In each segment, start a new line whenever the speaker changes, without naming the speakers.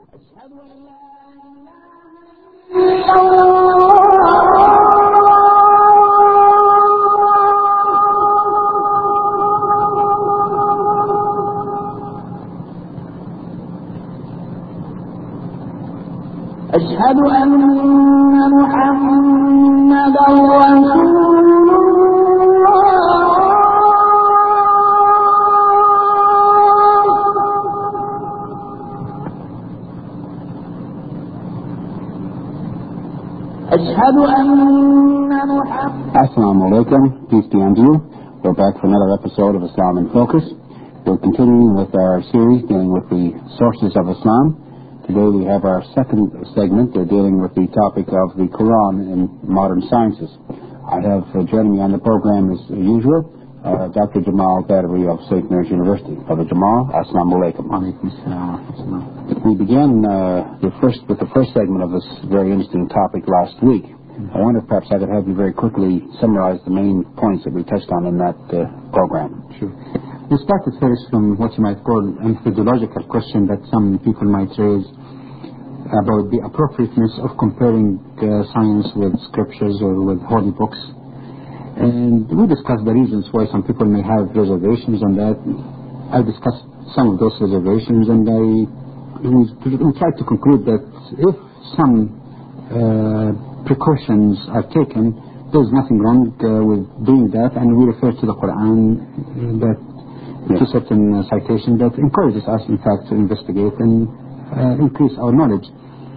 أشهد أن محمدا رسول أشهد أن محمدا.
Assalamu alaikum, peace be unto you. We're back for another episode of Islam in Focus. We're continuing with our series dealing with the sources of Islam. Today we have our second segment dealing with the topic of the Quran in modern sciences. I have joining me on the program as usual, Dr. Jamal Badri of St. Mary's University. Brother Jamal, Assalamu alaikum. We began with the first segment of this very interesting topic last week. I wonder if perhaps I could have you very quickly summarize the main points that we touched on in that program.
Sure. We started first from what you might call a methodological question that some people might raise about the appropriateness of comparing science with scriptures or with holy books. And we discussed the reasons why some people may have reservations on that. I discussed some of those reservations, and we tried to conclude that if some precautions are taken, there's nothing wrong with doing that, and we refer to the Quran to certain citations that encourages us, in fact, to investigate and increase our knowledge.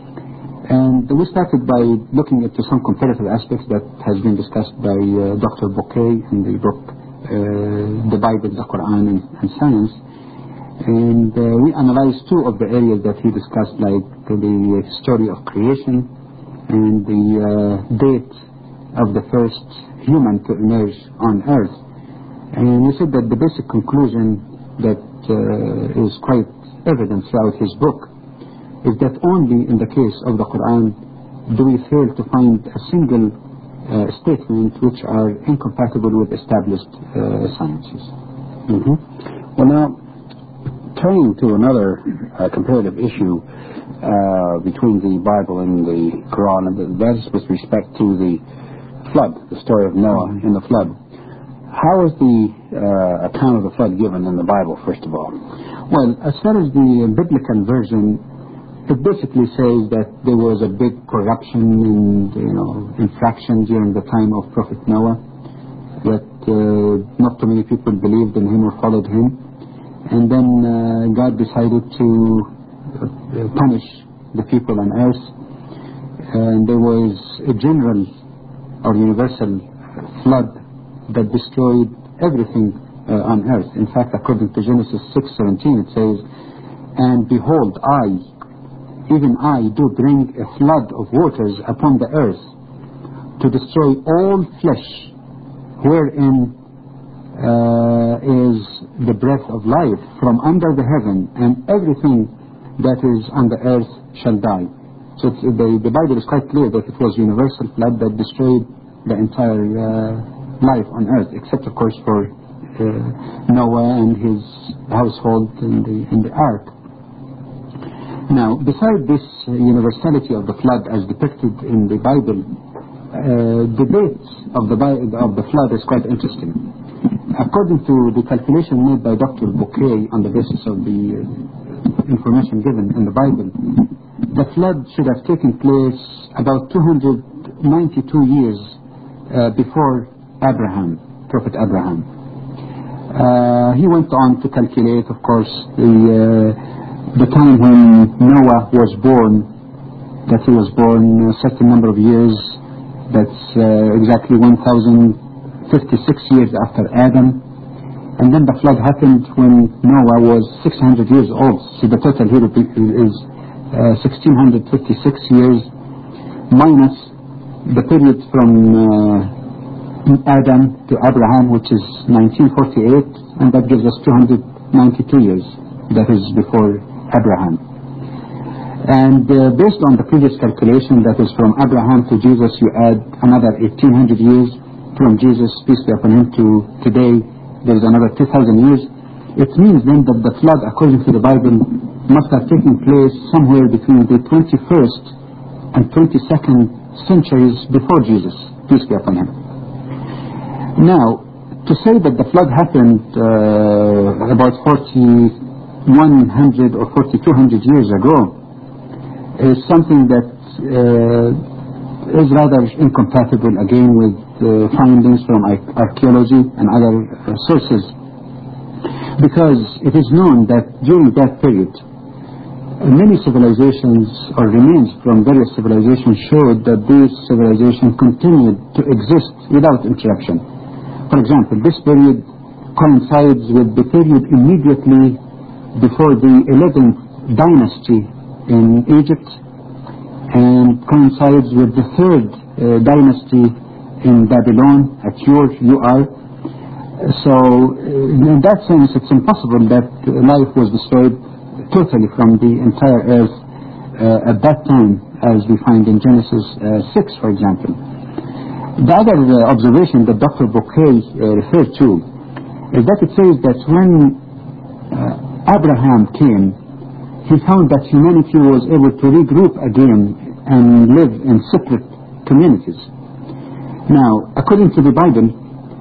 And we started by looking into some comparative aspects that has been discussed by Dr. Bouquet in the book The Bible, the Quran, and Science. And we analyzed two of the areas that he discussed, like the story of creation and the date of the first human to emerge on Earth. And he said that the basic conclusion that is quite evident throughout his book is that only in the case of the Quran do we fail to find a single statement which are incompatible with established sciences.
Mm-hmm. Well, now, turning to another comparative issue between the Bible and the Quran, and that is with respect to the flood, the story of Noah in the flood. How is the account of the flood given in the Bible, first of all?
Well, as far as the biblical version, it basically says that there was a big corruption and infraction during the time of Prophet Noah, that not too many people believed in him or followed him, and then God decided to punish the people on earth, and there was a general or universal flood that destroyed everything on earth. In fact, according to Genesis 6:17, it says, "And behold, even I do bring a flood of waters upon the earth to destroy all flesh, wherein is the breath of life from under the heaven, and everything that is on the earth shall die." So the Bible is quite clear that it was universal flood that destroyed the entire life on earth, except of course for Noah and his household in the ark. Now, beside this universality of the flood as depicted in the Bible, the date of the flood is quite interesting. According to the calculation made by Dr. Bouquet on the basis of the information given in the Bible, the flood should have taken place about 292 years before Prophet Abraham. He went on to calculate, of course, the time when Noah was born, that he was born a certain number of years, that's exactly 1056 years after Adam. And then the flood happened when Noah was 600 years old. So the total here is 1656 years minus the period from Adam to Abraham, which is 1948, and that gives us 292 years. That is before Abraham. And based on the previous calculation, that is from Abraham to Jesus, you add another 1800 years. From Jesus, peace be upon him, to today, there is another 2000 years. It means then that the flood, according to the Bible, must have taken place somewhere between the 21st and 22nd centuries before Jesus, peace be upon him. Now, to say that the flood happened about 4,100 or 4,200 years ago is something that is rather incompatible again with findings from archaeology and other sources, because it is known that during that period many civilizations or remains from various civilizations showed that these civilizations continued to exist without interruption. For example, this period coincides with the period immediately before the 11th dynasty in Egypt, and coincides with the 3rd dynasty in Babylon at Ur. So in that sense it's impossible that life was destroyed totally from the entire earth at that time, as we find in Genesis 6, for example. The other observation that Dr. Bouquet referred to is that it says that when Abraham came, he found that humanity was able to regroup again and live in separate communities. Now, according to the Bible,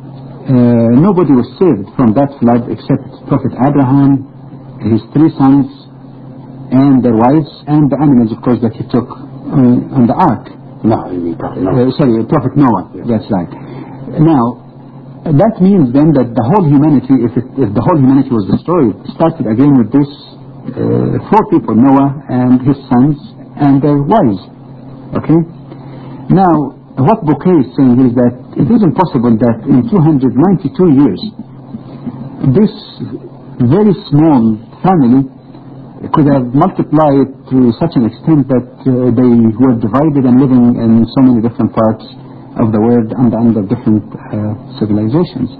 nobody was saved from that flood except Prophet Abraham, his 3 sons, and their wives, and the animals, of course, that he took on the ark.
No, you mean Prophet Noah.
Prophet Noah. Yes. That's right. Now, that means then that the whole humanity, if the whole humanity was destroyed, started again with this 4 people, Noah and his sons and their wives. Okay? Now, what Bouquet is saying is that it is impossible that in 292 years this very small family could have multiplied to such an extent that they were divided and living in so many different parts of the world under different civilizations.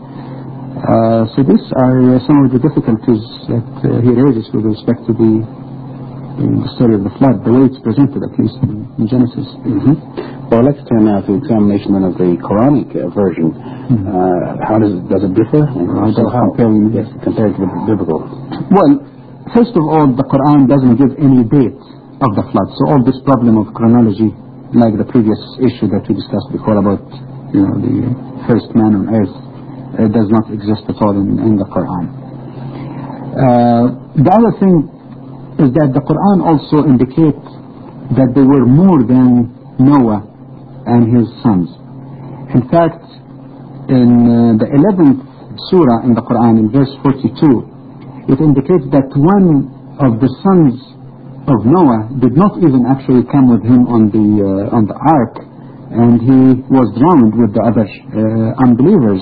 So these are some of the difficulties that he raises with respect to the story of the flood, the way it's presented, at least in Genesis.
Well, let's turn now to examination of the Quranic version. How does it differ? Compared to the biblical?
Well, first of all, the Quran doesn't give any date of the flood. So all this problem of chronology, like the previous issue that we discussed before about the first man on earth, does not exist at all in the Quran. The other thing is that the Quran also indicates that there were more than Noah and his sons. In fact, in the 11th surah in the Quran, in verse 42, it indicates that one of the sons of Noah did not even actually come with him on the ark, and he was drowned with the other unbelievers.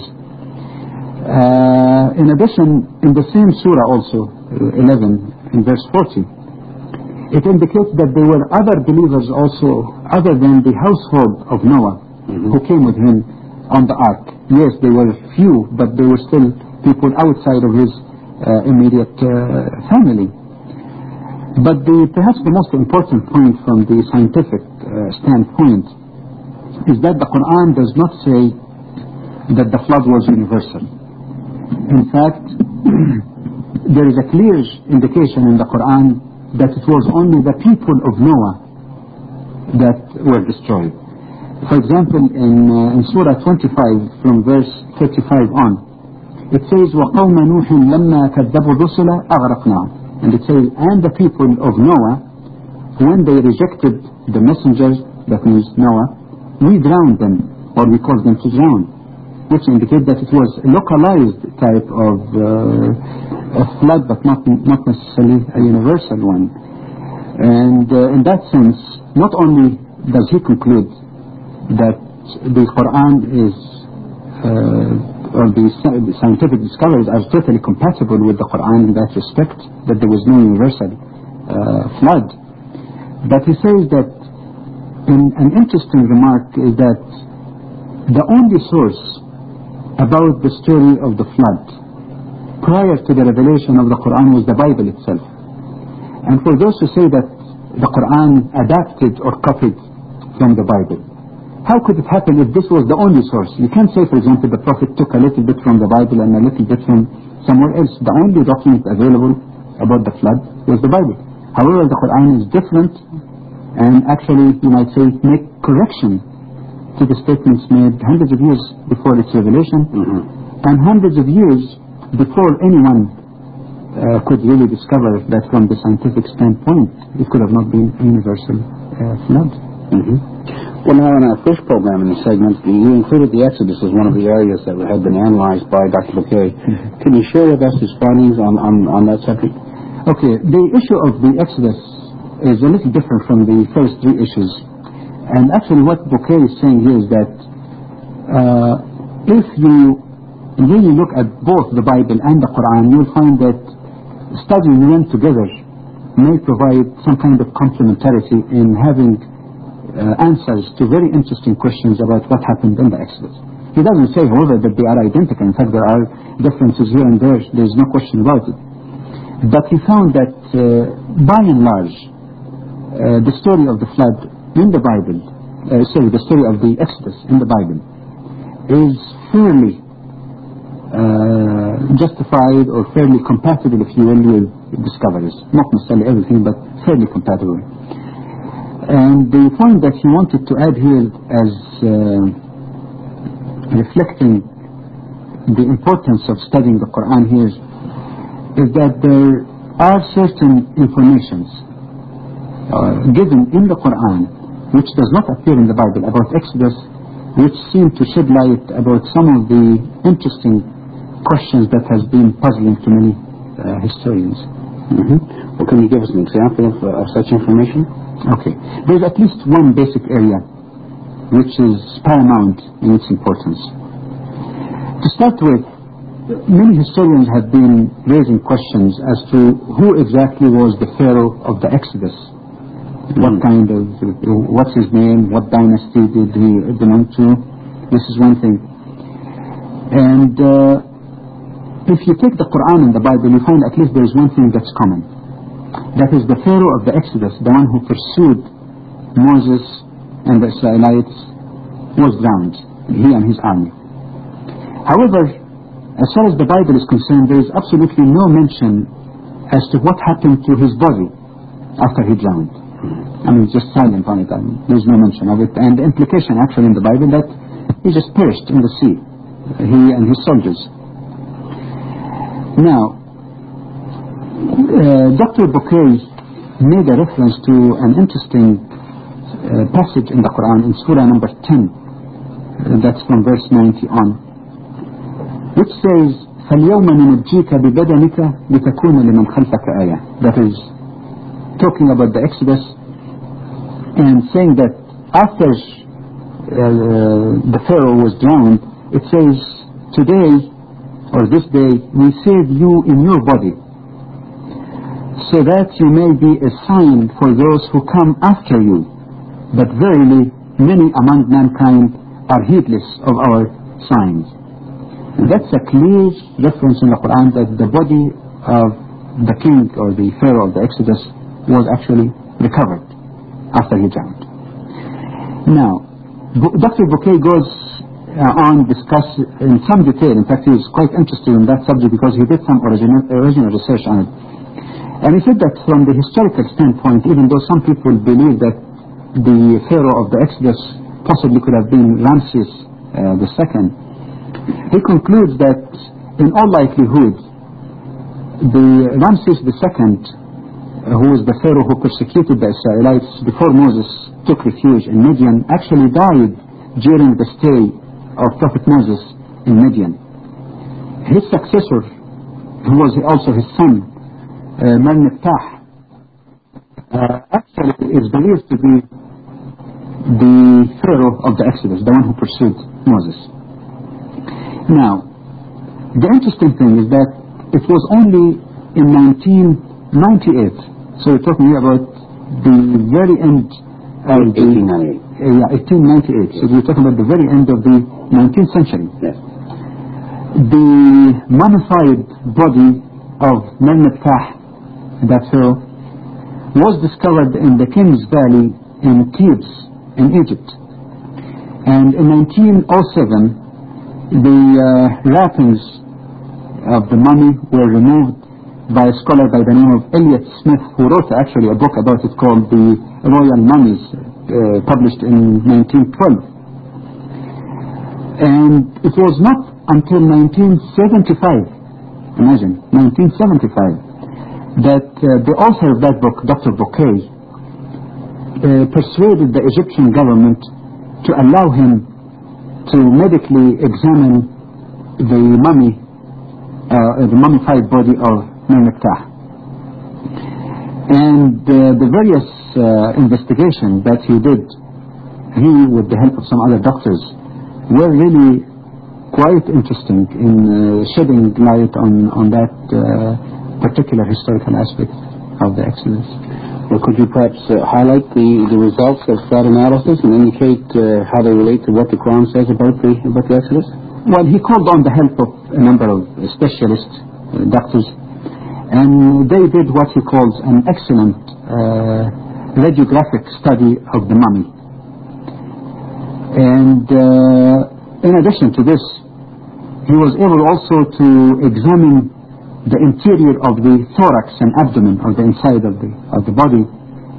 In addition, in the same surah also, 11, in verse 40, it indicates that there were other believers also, other than the household of Noah, who came with him on the ark. Yes, there were few, but there were still people outside of his immediate family. But perhaps the most important point from the scientific standpoint is that the Quran does not say that the flood was universal. In fact, there is a clear indication in the Quran that it was only the people of Noah that were destroyed. For example, in Surah 25 from verse 35 on, it says, وَقَوْمَ نُوحٍ لَمَّا كَذَّبُوا الرُّسُلَ أَغْرَقْنَاهُمْ. And it says, and the people of Noah, when they rejected the messengers, that means Noah, we drowned them, or we caused them to drown, which indicates that it was a localized type of flood, but not necessarily a universal one. And in that sense, not only does he conclude that the Quran is or the scientific discoveries are totally compatible with the Quran in that respect, that there was no universal flood, but he says that an interesting remark is that the only source about the story of the flood prior to the revelation of the Quran was the Bible itself. And for those who say that the Quran adapted or copied from the Bible, how could it happen if this was the only source? You can't say, for example, the Prophet took a little bit from the Bible and a little bit from somewhere else. The only document available about the flood was the Bible. However, the Quran is different, and actually, you might say, make correction to the statements made hundreds of years before its revelation, and hundreds of years before anyone could really discover that from the scientific standpoint, it could have not been a universal flood.
Well, now in our first program in the segment, you included the Exodus as one of the areas that had been analyzed by Dr. Bouquet. Can you share with us his findings on that subject?
Okay, the issue of the Exodus is a little different from the first three issues. And actually what Bouquet is saying here is that if you really look at both the Bible and the Quran, you'll find that studying them together may provide some kind of complementarity in having answers to very interesting questions about what happened in the Exodus. He doesn't say, however, that they are identical. In fact, there are differences here and there. There's no question about it. But he found that, by and large, the story of the flood in the Bible, the story of the Exodus in the Bible, is fairly justified or fairly compatible, if you will, with discoveries. Not necessarily everything, but fairly compatible. And the point that he wanted to add here as reflecting the importance of studying the Quran here is that there are certain informations given in the Quran which does not appear in the Bible about Exodus, which seem to shed light about some of the interesting questions that has been puzzling to many historians.
Well, can you give us an example of such information?
Okay. There's at least one basic area which is paramount in its importance. To start with, many historians have been raising questions as to who exactly was the Pharaoh of the Exodus. What kind of, what's his name, what dynasty did he belong to? This is one thing. And if you take the Quran and the Bible, you find at least there is one thing that's common. That is the Pharaoh of the Exodus, the one who pursued Moses and the Israelites, was drowned, he and his army. However, as far as the Bible is concerned, there is absolutely no mention as to what happened to his body after he drowned. I mean, it's just silent on it. There's no mention of it. And the implication actually in the Bible that he just perished in the sea, he and his soldiers. Now, Dr. Bouquet made a reference to an interesting passage in the Quran in Surah number 10, that's from verse 90 on, which says, فَالْيَوْمَ نُنَجِّيكَ بِبَدَنِكَ لِتَكُونَ لِمَنْ خَلْفَكَ آيَةً. That is, talking about the Exodus and saying that after the Pharaoh was drowned, it says, today, or this day, we save you in your body, so that you may be a sign for those who come after you. But verily, many among mankind are heedless of our signs. And that's a clear reference in the Quran that the body of the king or the Pharaoh of the Exodus was actually recovered after he drowned. Now, Dr. Bouquet goes on discuss in some detail. In fact, he was quite interested in that subject because he did some original research on it. And he said that from the historical standpoint, even though some people believe that the Pharaoh of the Exodus possibly could have been Ramses II, he concludes that in all likelihood, the Ramses II, who was the Pharaoh who persecuted the Israelites before Moses took refuge in Midian, actually died during the stay of Prophet Moses in Midian. His successor, who was also his son, Mer-Neftah, actually is believed to be the Pharaoh of the Exodus, the one who pursued Moses. Now, the interesting thing is that it was only in 1998, so we're talking here about the very end of 1898. So we're talking about the very end of the 19th century.
Yes.
The mummified body of Mer-Neftah, that Pharaoh, was discovered in the King's Valley in Thebes, in Egypt. And in 1907, the wrappings of the mummy were removed by a scholar by the name of Elliot Smith, who wrote actually a book about it called The Royal Mummies, published in 1912. And it was not until 1975, imagine, 1975, that the author of that book, Dr. Bouquet, persuaded the Egyptian government to allow him to medically examine the mummy, the mummified body of Mer-Nektah. And the various investigation that he did, he with the help of some other doctors, were really quite interesting in shedding light on that particular historical aspect of the Exodus.
Well, could you perhaps highlight the results of that analysis and indicate how they relate to what the Quran says about the Exodus?
Well, he called on the help of a number of specialist doctors, and they did what he calls an excellent radiographic study of the mummy. And in addition to this, he was able also to examine the interior of the thorax and abdomen, or the inside of the body,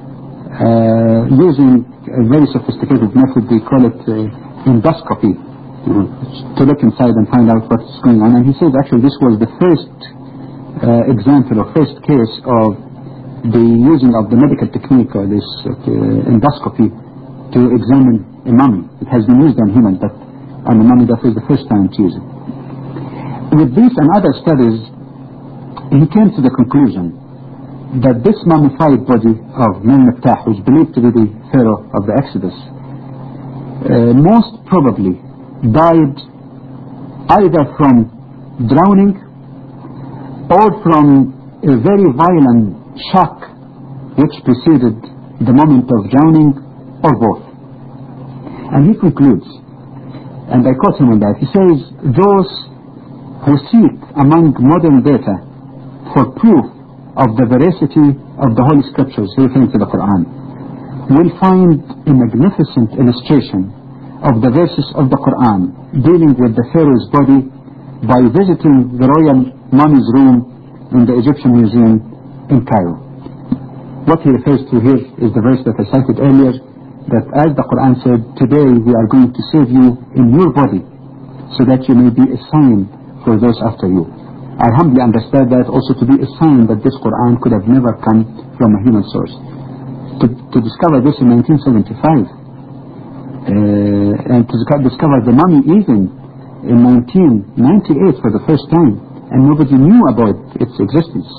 using a very sophisticated method. They call it endoscopy, to look inside and find out what's going on. And he said actually this was the first example or first case of the using of the medical technique, or this endoscopy, to examine a mummy. It has been used on humans, but on the mummy that was the first time to use it. With these and other studies, he came to the conclusion that this mummified body of Mer-Nektah, who is believed to be the pharaoh of the Exodus, most probably died either from drowning or from a very violent shock which preceded the moment of drowning, or both. And he concludes, and I quote him on that, he says, those who seek among modern data for proof of the veracity of the Holy Scriptures, referring to the Quran, will find a magnificent illustration of the verses of the Quran dealing with the Pharaoh's body by visiting the royal mummy's room in the Egyptian Museum in Cairo. What he refers to here is the verse that I cited earlier, that as the Quran said, today we are going to save you in your body so that you may be a sign for those after you. I humbly understand that also to be a sign that this Quran could have never come from a human source. To discover this in 1975, and to discover the mummy even in 1998 for the first time, and nobody knew about its existence.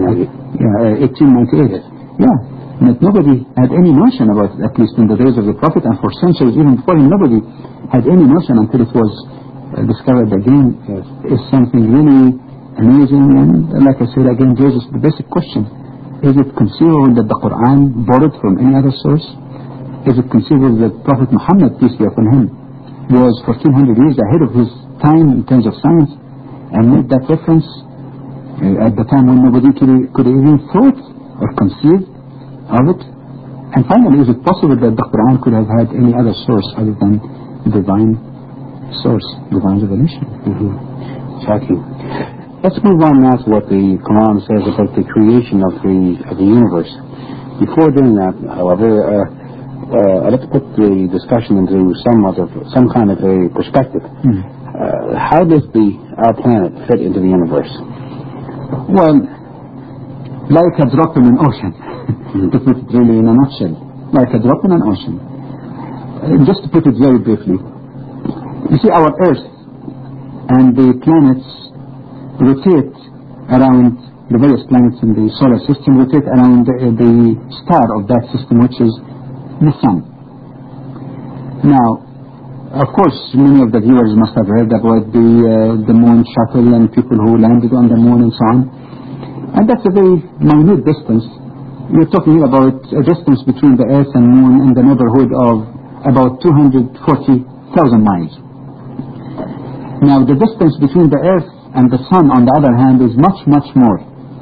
1898. Yeah, but nobody had any notion about it, at least in the days of the Prophet, and for centuries even before him, nobody had any notion until it was discovered again. Is something really amazing. And like I said again, raises the basic question: is it conceivable that the Quran borrowed from any other source? Is it conceivable that Prophet Muhammad, peace be upon him, was 1400 years ahead of his time in terms of science, and made that reference at the time when nobody could even thought or conceive of it? And finally, is it possible that the Quran could have had any other source other than divine source, divine revelation?
Shocking. Let's move on now to what the Quran says about the creation of the universe. Before doing that, however, I'd like to put the discussion into some kind of a perspective. How does our planet fit into the universe?
Well, like a drop in an ocean, to put it really in a nutshell. Like a drop in an ocean. Just to put it very briefly, you see, our Earth and the planets rotate around, the various planets in the solar system rotate around the star of that system, which is the Sun. Now, of course, many of the viewers must have heard about the moon shuttle and people who landed on the moon and so on. And that's a very minute distance. We're talking about a distance between the Earth and Moon in the neighborhood of about 240,000 miles. Now, the distance between the Earth and the Sun, on the other hand, is much, much more.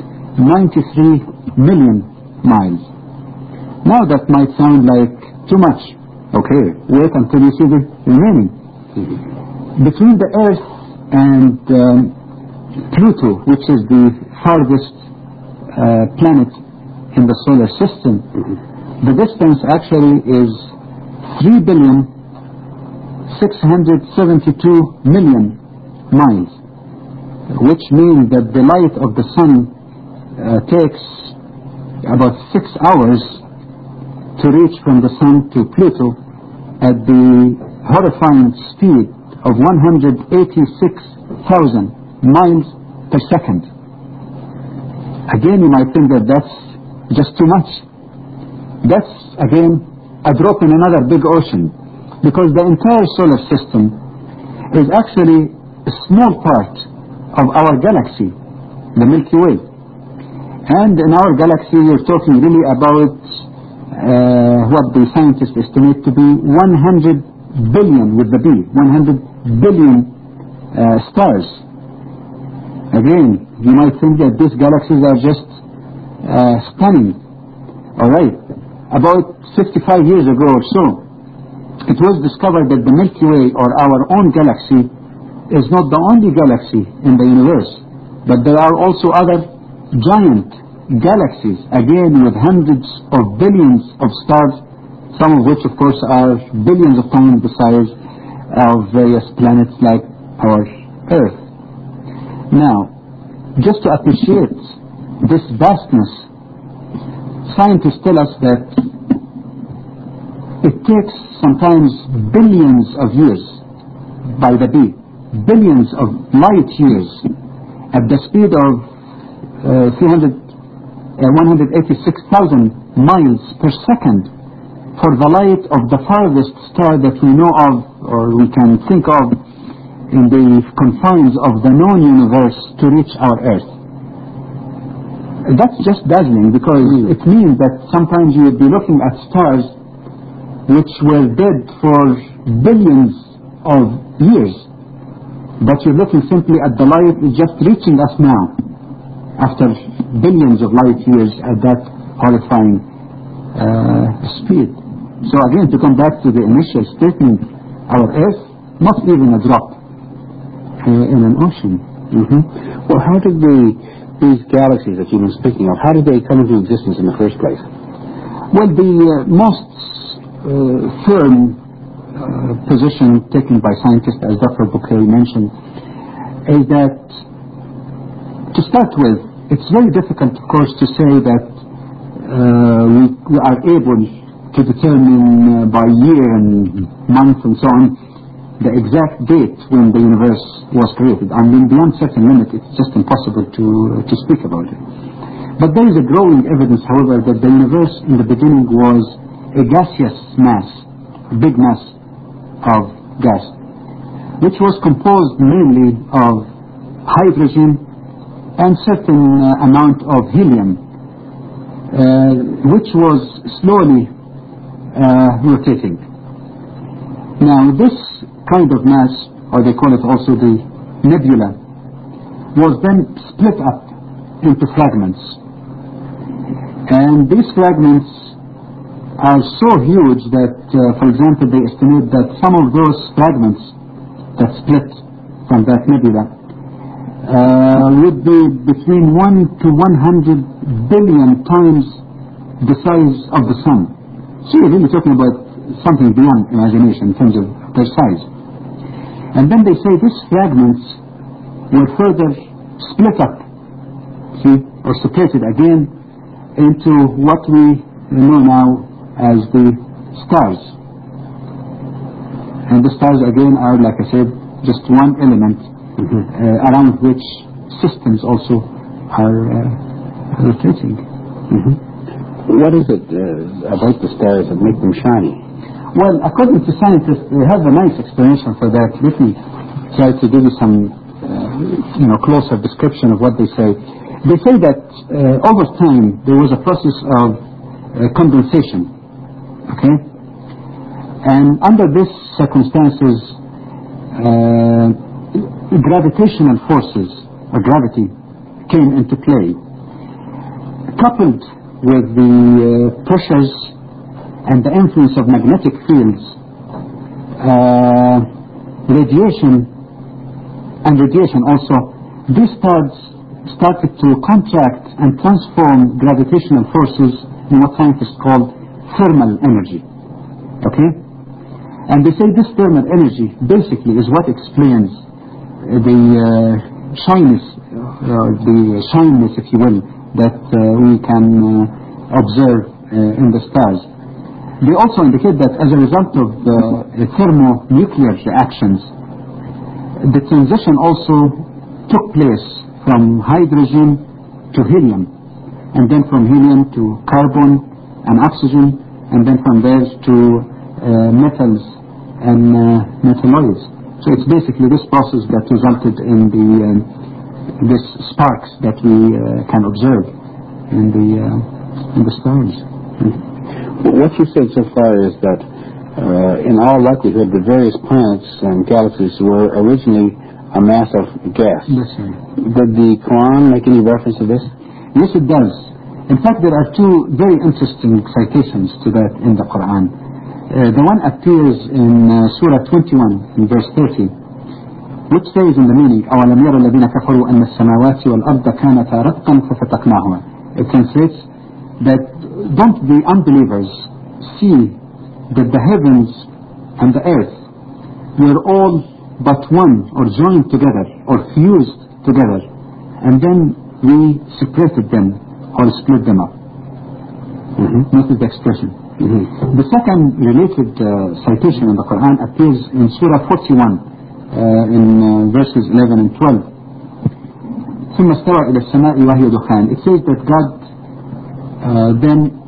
93 million miles. Now, that might sound like too much. Okay, wait until you see the remaining. Between the Earth and Pluto, which is the farthest planet in the solar system, the distance actually is 3,672,000,000 miles, which means that the light of the sun takes about 6 hours to reach from the sun to Pluto at the horrifying speed of 186,000 miles per second. Again, you might think that that's just too much. That's, again, a drop in another big ocean, because the entire solar system is actually a small part of our galaxy, the Milky Way. And in our galaxy, you're talking really about what the scientists estimate to be 100 billion, with the B, 100 billion stars. Again, you might think that these galaxies are just stunning. All right. About 55 years ago or so, it was discovered that the Milky Way, or our own galaxy, is not the only galaxy in the universe, but there are also other giant galaxies, again with hundreds of billions of stars, some of which of course are billions of times the size of various planets like our Earth. Now, just to appreciate this vastness, scientists tell us that it takes sometimes billions of years, by the B, billions of light years at the speed of 186,000 miles per second for the light of the farthest star that we know of, or we can think of in the confines of the known universe, to reach our Earth. That's just dazzling, because it means that sometimes you would be looking at stars which were dead for billions of years, but you're looking simply at the light just reaching us now after billions of light years at that horrifying speed. So again, to come back to the initial statement, our Earth, not even a drop in an ocean.
Well, how did these galaxies that you've been speaking of, how did they come into existence in the first place?
Well, the most firm position taken by scientists, as Dr. Bouquet mentioned, is that, to start with, it's very difficult, of course, to say that we are able to determine by year and month and so on the exact date when the universe was created. I mean, beyond certain limit, it's just impossible to speak about it. But there is a growing evidence, however, that the universe in the beginning was a gaseous mass, a big mass of gas, which was composed mainly of hydrogen and certain amount of helium, which was slowly rotating. Now, this kind of mass, or they call it also the nebula, was then split up into fragments. And these fragments are so huge that, for example, they estimate that some of those fragments that split from that nebula would be between 1 to 100 billion times the size of the sun. So you're really talking about something beyond imagination in terms of their size. And then they say these fragments were further split up, or separated again into what we know now as the stars. And the stars again are, like I said, just one element around which systems also are rotating.
What is it about the stars that make them shiny?
Well, according to scientists, they have a nice explanation for that. Let me try to give you some closer description of what they say. They say that over time there was a process of condensation. Okay? And under these circumstances, gravitational forces, or gravity, came into play. Coupled with the pressures and the influence of magnetic fields, radiation also, these stars started to contract and transform gravitational forces in what scientists call thermal energy. Okay? And they say this thermal energy basically is what explains the shyness, if you will, that we can observe in the stars. They also indicate that as a result of the thermonuclear reactions, the transition also took place from hydrogen to helium, and then from helium to carbon and oxygen, and then from there to metals and metalloids. So it's basically this process that resulted in this sparks that we can observe in the stars.
What you said so far is that in all likelihood the various planets and galaxies were originally a mass of gas.
Yes, sir.
Did the Quran make any reference to this?
Yes, it does. In fact, there are two very interesting citations to that in the Quran. The one appears in Surah 21, in verse 30, which says in the meaning, أَوَلَمْ يَرَ الَّذِينَ كَفَرُوا أَنَّ السَّمَاوَاتِ وَالْأَرْضَ كَانَتَا رَتْقًا فَفَتَقْنَاهُمَا. It translates that don't the unbelievers see that the heavens and the earth were all but one, or joined together, or fused together, and then we separated them or split them up. Notice the expression. The second related citation in the Quran appears in Surah 41 in verses 11 and 12. ثم استوى إلى السماء وهي دخان. It says that God then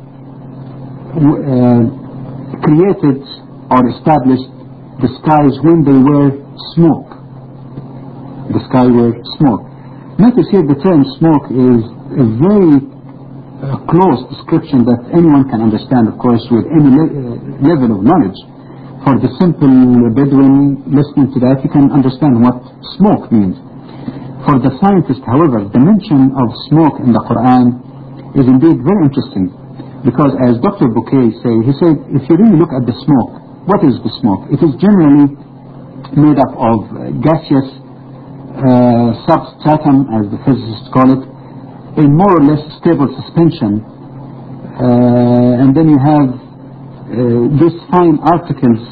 created or established the skies when they were smoke. The sky were smoke. Notice here the term smoke is a very close description that anyone can understand, of course, with any level of knowledge. For the simple Bedouin listening to that, you can understand what smoke means. For the scientist, however, the mention of smoke in the Quran is indeed very interesting, because as Dr. Bouquet he said, if you really look at the smoke, what is the smoke? It is generally made up of gaseous substratum, as the physicists call it, in more or less stable suspension, and then you have these fine particles,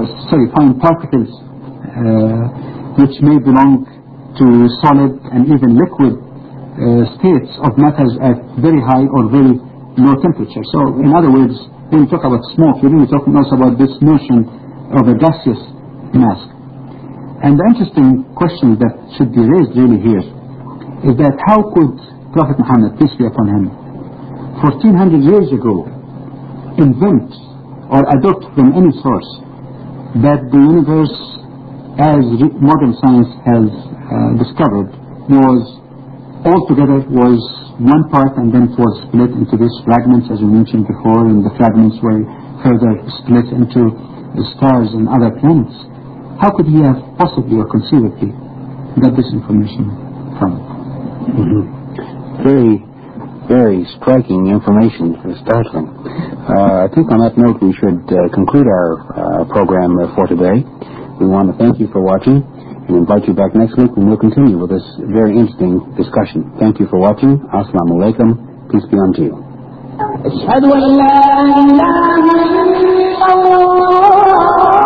which may belong to solid and even liquid states of matters at very high or very low temperature. So, in other words, when you talk about smoke, you're really talking also about this notion of a gaseous mass. And the interesting question that should be raised really here is that how could Prophet Muhammad, peace be upon him, 1400 years ago invent or adopt from any source that the universe, as modern science has discovered, was altogether was one part, and then it was split into these fragments, as we mentioned before, and the fragments were further split into the stars and other planets. How could he have possibly or conceivably got this information from it?
Very, very striking information, startling. I think on that note we should conclude our program for today. We want to thank you for watching and invite you back next week when we'll continue with this very interesting discussion. Thank you for watching. Assalamu alaikum. Peace be unto you.
أشهد أن لا إله إلا الله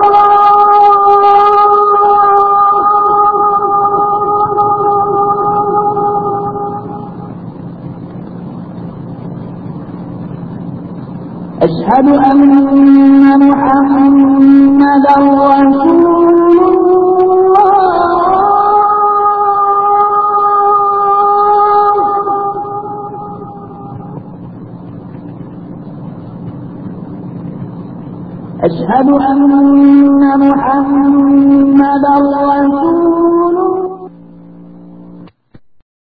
أشهد أن محمدا رسول الله أشهد أن محمدا رسول الله